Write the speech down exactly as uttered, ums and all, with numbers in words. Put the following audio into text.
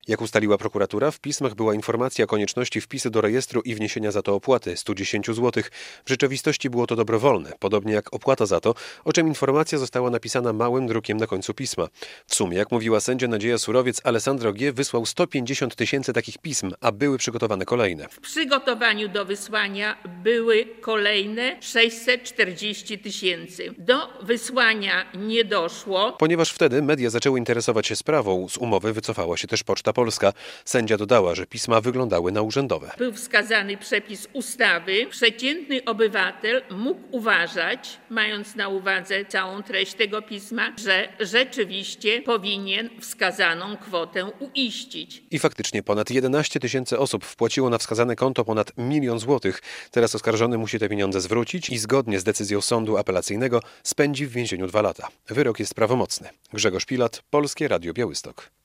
Jak ustaliła prokuratura, w pismach była informacja o konieczności wpisu do rejestru i wniesienia za to opłaty sto dziesięć złotych. W rzeczywistości było to dobrowolne, podobnie jak opłata za to, o czym informacja została napisana małym drukiem na końcu pisma. W sumie, jak mówiła sędzia Nadzieja Surowiec, Alessandro G. wysłał sto pięćdziesiąt tysięcy takich pism, a były przygotowane kolejne. W przygotowaniu do wysłania były kolejne sześćset czterdzieści tysięcy. Do wysłania nie doszło. Ponieważ wtedy media zaczęły interesować się sprawą, z umowy wycofała się też Poczta Polska. Sędzia dodała, że pisma wyglądały na urzędowe. Był wskazany przepis ustawy. Przeciętny obywatel mógł uważać, mając na uwadze całą treść tego pisma, że rzeczywiście powinien wskazaną kwotę uiścić. I faktycznie ponad jedenaście tysięcy osób wpłaciło na wskazane konto ponad milion złotych. Teraz oskarżony musi te pieniądze zwrócić i zgodnie z decyzją sądu apelacyjnego spędzi w więzieniu dwa lata. Wyrok jest prawomocny. Grzegorz Pilat, Polskie Radio Białystok.